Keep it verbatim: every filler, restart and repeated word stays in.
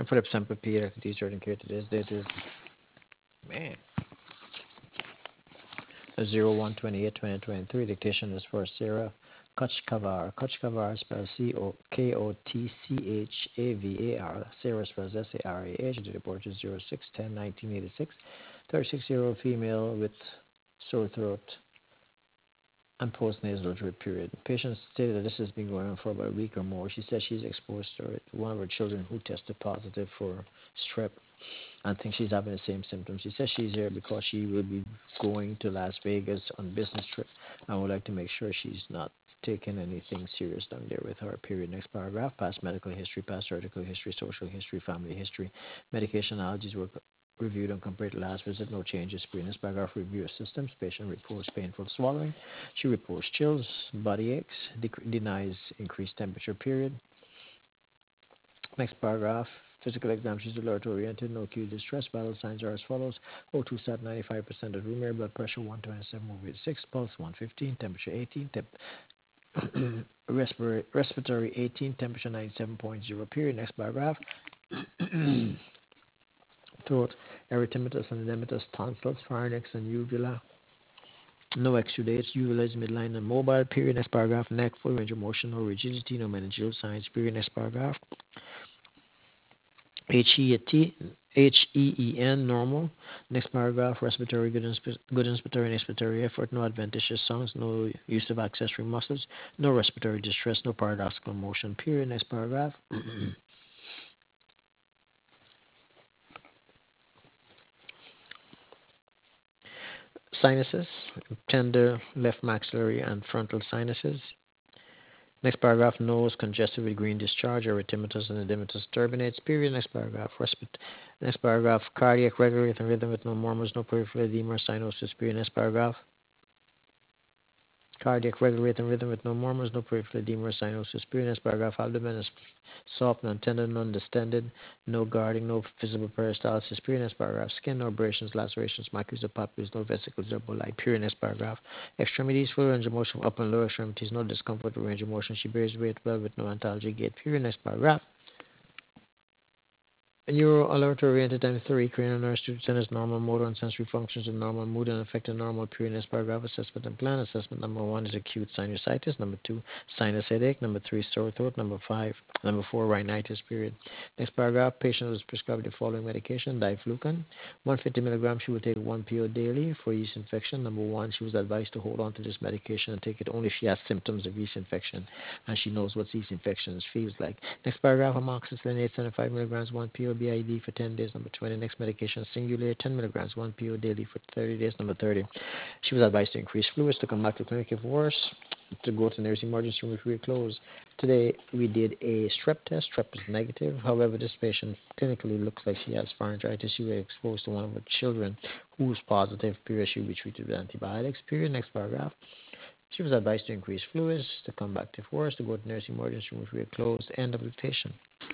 And Philip Semper Peter, teacher and care today's date is man zero one twenty eight twenty twenty three. Dictation is for Sarah Kochkavar. Kochkavar spells C O K O T C H A V A R. Sarah spells S A R A H. The report is zero six ten nineteen eighty six. thirty-six year old female with sore throat and postnasal drip period. Patient stated that this has been going on for about a week or more. She said she's exposed to it. One of her children who tested positive for strep and thinks she's having the same symptoms. She says she's here because she will be going to Las Vegas on business trip and would like to make sure she's not taking anything serious down there with her. Period. Next paragraph. Past medical history, past surgical history, social history, family history, medication allergies were reviewed and compared to last visit. No changes. Previous paragraph. Review of systems. Patient reports painful swallowing. She reports chills, body aches, dec- denies increased temperature. Period. Next paragraph. Physical exam, she's alert oriented, no acute distress. Vital signs are as follows: O two sat ninety-five percent of room air, blood pressure one twenty-seven over six, pulse one fifteen, temperature eighteen, temp- respiratory, respiratory eighteen, temperature ninety-seven point zero. Period. Next paragraph. Throat, erythematous and edematous tonsils, pharynx and uvula. No exudates, uvula is midline and mobile. Period. Next paragraph. Neck, full range of motion, no rigidity, no meningeal signs. Period. Next paragraph. H E T H E E N normal. Next paragraph, respiratory good, insp- good inspiratory and expiratory effort, no adventitious sounds, no use of accessory muscles, no respiratory distress, no paradoxical motion. Period. Next paragraph. Sinuses, tender left maxillary and frontal sinuses. Next paragraph, nose congested with green discharge, erythematous and edematous turbinates. Period. Next paragraph, respit- Next paragraph, cardiac regular rhythm, rhythm with no murmurs, no peripheral edema or cyanosis. Period. Next paragraph, cardiac regular rhythm, rhythm with no murmurs, no peripheral edema or cyanosis. Period. Next paragraph, abdomen is soft, non-tender, non-distended, no guarding, no visible peristalsis. Period. Next paragraph, skin, no abrasions, lacerations, macules or papules, no vesicles or bulli. Period. Next paragraph, extremities, full range of motion, upper and lower extremities, no discomfort or range of motion. She bears weight well with no antalgia gait. Period. Next paragraph. Neuro alert oriented time three, cranial nerve centers, normal motor and sensory functions of normal mood and affected normal period. Next paragraph, assessment and plan. Assessment number one is acute sinusitis. Number two, sinus headache. Number three, sore throat. Number five, number four, rhinitis. Period. Next paragraph, patient was prescribed the following medication: diflucan, one hundred fifty milligrams. She will take one P O daily for yeast infection. Number one, she was advised to hold on to this medication and take it only if she has symptoms of yeast infection and she knows what yeast infection feels like. Next paragraph, amoxicillin eight hundred seventy-five milligrams, one P O B I D for ten days. Number twenty, next medication, Singulair ten milligrams, one P O daily for thirty days. Number thirty, she was advised to increase fluids, to come back to clinic if worse, to go to the nursing emergency room if we are closed. Today, we did a strep test. Strep is negative. However, this patient clinically looks like she has pharyngitis. She was exposed to one of her children who's positive. Period. She will be treated with antibiotics. Period. Next paragraph. She was advised to increase fluids, to come back if worse, to go to nursing emergency room if we are closed. End of dictation.